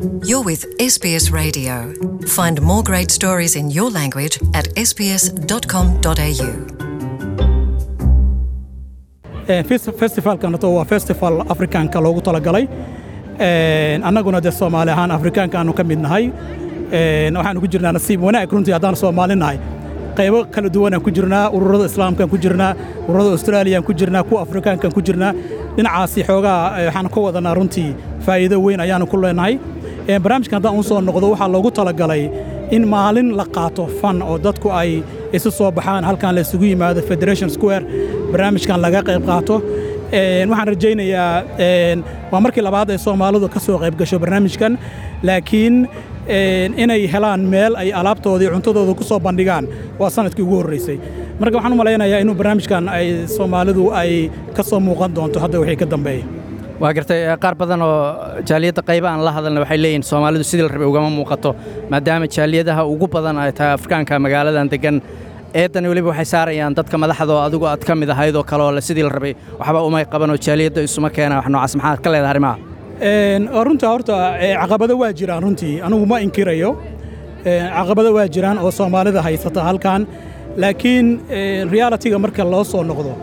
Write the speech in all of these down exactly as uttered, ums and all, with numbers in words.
You're with S B S Radio. Find more great stories in your language at s b s dot com dot a u. Festivalkan waa festival Afrikaanka loogu talagalay annaguna de Soomaali ahaan Afrikaanka aanu ka mid nahay waxaan ku jirnaa nasiib wanaag runtii haddaan Soomaali nahay qaybo kala duwan aan ku jirnaa ururada islaamka ku jirnaa ururada Australia ku jirnaa kuwa Afrikaanka ku jirnaa dhinacaasi xoogaa waxaan ka wadanaa runtii faa'iido weyn ayaan ku leenahay barnaamijkan haddaan u soo noqdo waxaa loogu talagalay in maalin la qaato fan oo dadku ay isu soo baxaan halkan la isugu yimaado Federation Square barnaamijkan laga qayb qaato waxaan rajaynayaa waa markii labaad ay Soomaalidu ka soo qayb gasho barnaamijkan laakiin inay helaan meel ay alaabtoodii cuntadooda ku soo bandhigaan waa sanadkii ugu horeysay marka waxaan u maleynayaa inuu barnaamijkan ay Soomaalidu ay ka soo muuqan doonto hadda wixii ka dambeeyay waa gartay qaar badan oo jaaliyada qayb aan la hadalna waxay leeyihiin Soomaalidu sidii la rabay ugama muuqato maadaama jaaliyadaha ugu badan ay tahay Afrikaanka magaaladan degan eedan waliba waxay saarayaan dadka madaxda oo adigu aad ka mid ahayd oo kale oo sidii la rabay waxba uma qaban oo jaaliyada isuma keenay wax noocaas maxaa ka leedahay arrimaha een runta horta caqabado waa jiraan runtii anigu ma inkirayo caqabado waa jiraan oo Soomaalida haysata halkan laakiin reality-ga marka loo soo noqdo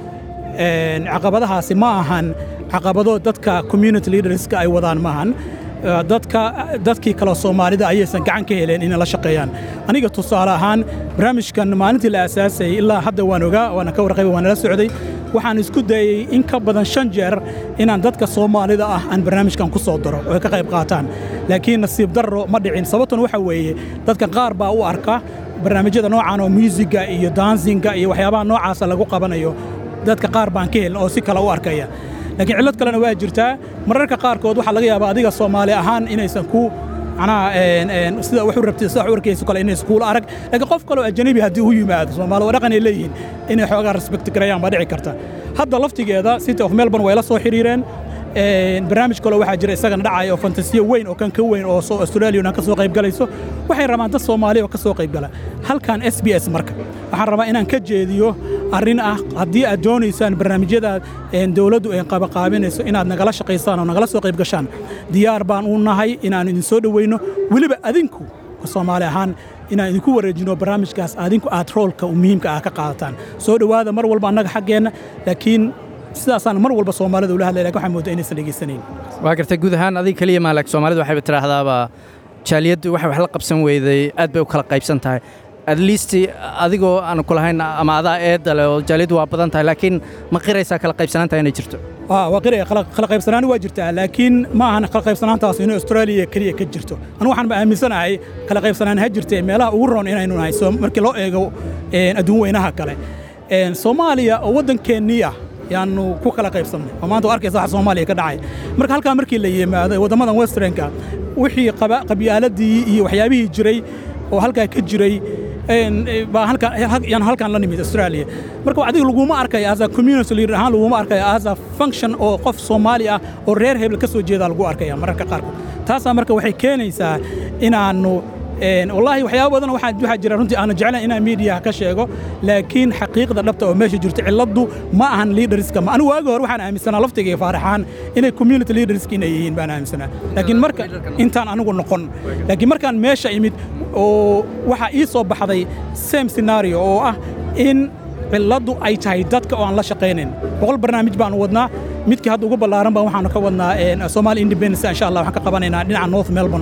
een caqabadahaasi ma ahan caqabado dadka community leaders-ka ay wadaan maahan dadka dadkii kala Soomaalida ayaysan gacan ka heleen in la shaqeeyaan aniga tusaale ahaan barnaamijkan maalintii la aasaasay ilaa hadda waan ogaa waan ka warqabay waan la socday waxaan isku dayay in ka badan shan jeer inaan dadka Soomaalida ah aan barnaamijkan ku soo daro oo ka qayb qaataan laakiin nasiib darro ma dhicin sababtuna waxa weeye dadka qaar baa u arka barnaamijyada noocan oo musiga iyo dancing-ga iyo waxyaabaha noocaas lagu qabanayo dadka qaar baan ka helin oo si kala u arkaya laakiin cilad kalena waa jirtaa mararka qaarkood waxa laga yaabaa adiga Soomaali ahaan inaysan ku ana een sida wax u rabtay sida wax u arkayso kale inay iskuul arag laakiin qof kale oo ajnabi hadii uu yimaado Soomaali oo dhaqan ay leeyihiin inay xoogaa respect gareeyaan ba dhici karta hadda laftigeeda City of Melbourne way la soo xiriireen een barnaamij kale waxa jira isagana dhacay oo fantasiyo weyn oo kan ka weyn oo soo Australia ka soo qayb galayso waxay rabaan dad Soomaali oo ka soo qayb gala halkan S B S marka waxaan rabaa inaan ka jeediyo arrin ah haddii aad doonaysaan barnaamijyada dawladdu ay qaba qaabinayso inaad nagala shaqaysaan oo nagala soo qayb gashaan diyaar baan u nahay inaan idin soo dhaweyno waliba adinku Soomaali ahaan inaan idinku wareejino barnaamijkaas adinku aad roolka muhiimka ah ka qaadataan soo dhawaada mar walba annaga xaqeena laakiin sidaasaan mar walba Soomaalida u leeyahay waxa moodaa inaysan dhageysanayn waa gartay guud ahaan adiga kaliya maalag Soomaalidu waxay tiraahdaaba jaaliyadu waxay wax la qabsan weyday aad bay u kala qaybsan tahay at least adigoo aan ku lahayn ama adaa eedale oo jaaliyadu waa badan tahay laakiin ma qiraysa kala qaybsanaanta inay jirto ah waa qiray kala qaybsanaan waa jirtaa laakiin ma ahan kala qaybsanaantaas in Australia kaliya ka jirto anigu waxaan aaminsanahay kala qaybsanaan ha jirtay meelaha ugu roon inaynu nahay soo markii loo eego adduun weynaha kale een Soomaaliya oo wadankeeniya yaanu ku kala qaybsanay oo maanta arkaysa waxa Soomaaliya ka dhacay marka halka markii la yimaado wadamadan Westernka wixii qabiyaaladii iyo waxyaabihii jiray oo halka ka jiray een ba halka yan halkan la nimid Australia marka adiga lagu ma arkay as a community leader ahaan lagu ma arkay as a function oo qof Soomaali ah oo reer hebel ka soo jeeda lagu arkay marka qaar taas marka waxay keenaysaa inaanu een wallahi waxyaabo badan waxa waxa jira runtii aan jeclaan inaan media ka sheego laakiin xaqiiqda dhabta oo meesha jirta ciladu ma ahan leaderska ma anigu waaga hore waxaan aaminsanaa laftiga faaraxaan inay community leaders inay yihiin baan aaminsanaa laakiin marka intaan anigu noqon laakiin markaan meesha imid oo waxa ii soo baxday same scenario oo ah in ciladu ay tahay dadka oo aan la shaqeynin boqol barnaamij baan wadnaa midkii hadda ugu ballaaran baan waxaan ka wadnaa Somali Independence insha Allah waxaan ka qabanaynaa dhinaca North Melbourne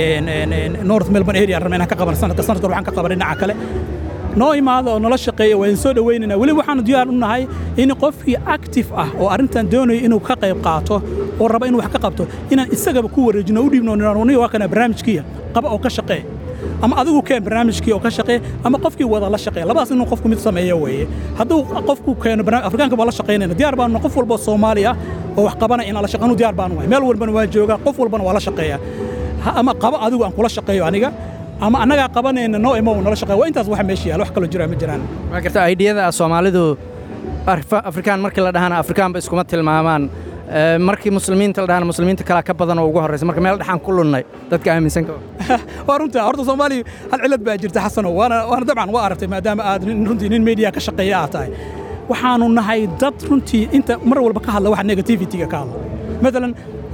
North Melbourne area rabnaa ka qaban sanadka sanadka waxaan ka qaban dhinaca kale noo imaado oo nala shaqeeyo waan soo dhaweynaa wali waxaan diyaar u nahay in qofkii active ah oo arintan doonayo inuu ka qayb qaato oo raba inuu wax ka qabto inaan isagaba ku wareejino u dhiibno inaan waa kana barnaamijkiisa qaba oo ka shaqeeyo ama adigu keen barnaamijkii oo ka shaqeeyo ama qofkii wada la shaqeeyo labaas inuu qofku mid sameeyo weeye hadduu qofku keeno barnaamij Afrikaanka waa la shaqeynayna diyaar baan qof walba Soomaali ah oo wax qabanaya in la shaqeeyo diyaar baan waay meel walba waa jooga qof walba waa la shaqeeyaa ama qaba adigu aan kula shaqeeyo aniga ama anaga qabanayna noo imo nala shaqeeyo waa intaas wax meesha yaal wax kala jira ma jiraan ma garta ideyada Soomaalidu Afrikaan markii la dhahana Afrikaan ba iskuma tilmaamaan markii muslimiinta la dhahana muslimiinta kala ka badan oo ugu horeysa marka meel dhaxan ku lunnay dadka aaminsan ka waa runtii horta Soomaali hal cilad baa jirta xasano waana waana dabcan waa aragtay maadaama aad runtii nin media ka shaqeeya tahay waxaanu nahay dad runtii inta mar walba ka hadla wax negativity-ga ka hadla مثلا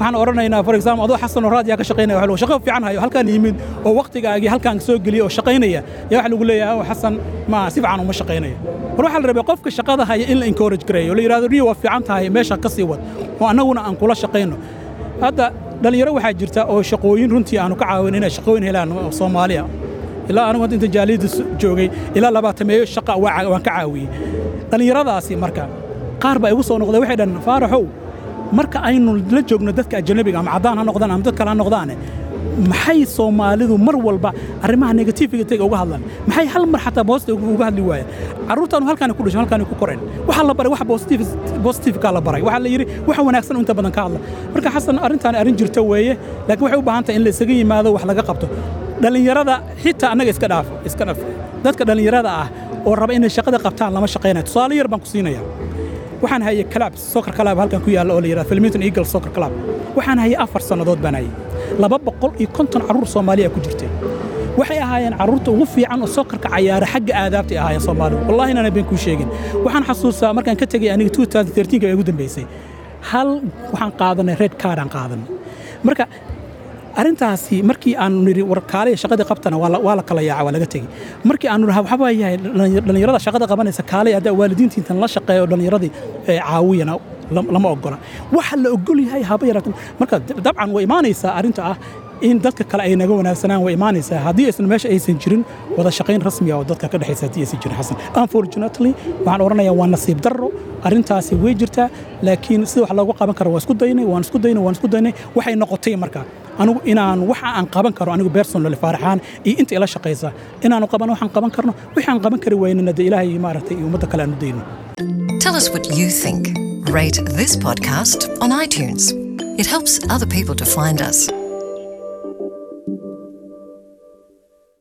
waxaan oranaynaa for example adoo xasan oo raadiga ka shaqeynaya waxa lagu shaqo fiican hayo halkaan yimid oo waqtigaagii halkaan soo galiyo oo shaqeynaya yaa waxa lagu leeyahay oo xasan ma si fiican uma shaqeynayo war waxa la rabaa qofka shaqada haya in la encourage gareeyo la yiraahdo riyo waa fiican tahay meesha ka sii wad oo anaguna aan kula shaqeyno hadda dhalinyaro waxaa jirta oo shaqooyin runtii aanu ka caawin inay shaqooyin helaan Soomaaliya ilaa anigu inta jaaliyada joogay ilaa labaatameeyo shaqo waan ka caawiyay dhalinyaradaasi marka qaar baa igu soo noqday waxay dhan faaraxow marka aynu la joogno dadka ajnabiga ama cadaan ha noqdaan ama dad kale ha noqdaan maxay Soomaalidu mar walba arrimaha negatiifiga taga uga hadlaan maxay hal mar xataa positive uga hadli waayeen carruurtan halkaan ku dhashay halkaan ku koreen waxa la baray wax positive positive ka la baray waxa la yiri waxa wanaagsan inta badan ka hadla marka xasan arrintan arrin jirta weeye laakiin waxay u baahan tahay in la isaga yimaado wax laga qabto dhalinyarada xitaa anaga iska dhaaf iska dhaaf dadka dhalinyarada ah oo raba inay shaqada qabtaan lama shaqeynayo tusaale yar baan ku siinayaa waxaan hayay club soccer club halkan ku yaala oo la yiraahdo Flemington Eagles Soccer Club waxaan hayay afar sanadood baan hayay laba boqol iyo konton carruur Soomaaliya ku jirtay waxay ahaayeen carruurta ugu fiican oo soccerka ciyaara xagga aadaabta ahaayeen Soomaaliya wallahi inaan been ku sheegin waxaan xasuustaa markaan ka tagay aniga two thousand thirteen ka ugu dambeysay hal waxaan qaadanay red card aan qaadanay marka arintaasi markii aan niri warkaalay shaqada qabtana waa waa la kala yaacay waa laga tagay markii aan niraha waxa yahay dhalinyarada shaqada qabanaysa kaalay hada waalidiinta inta la shaqeeyo dhalinyaradii caawiyana lama ogola waxa la ogol yahay haba yaratan marka dabcan way imaanaysaa arinta ah in dadka kale ay naga wanaagsanaan way imaanaysaa hadii aysan meesha aysan jirin wada shaqayn rasmi ah oo dadka ka dhaxaysa hadii aysan jirin xasan unfortunately waxaan oranayaa waa nasiib darro arintaasi way jirtaa laakiin sida wax loogu qaban karo waa isku daynay waan isku daynay waan isku daynay waxay noqotay marka anigu inaan waxa aan qaban karo anigu personal faraxaan iyo inta ila shaqeysa inaan qaban waxaan qaban karno waxaan qaban kari weynana ilaahay maaragtay iyo umada kale aan u deyno. Tell us what you think. Rate this podcast on iTunes. It helps other people to find us.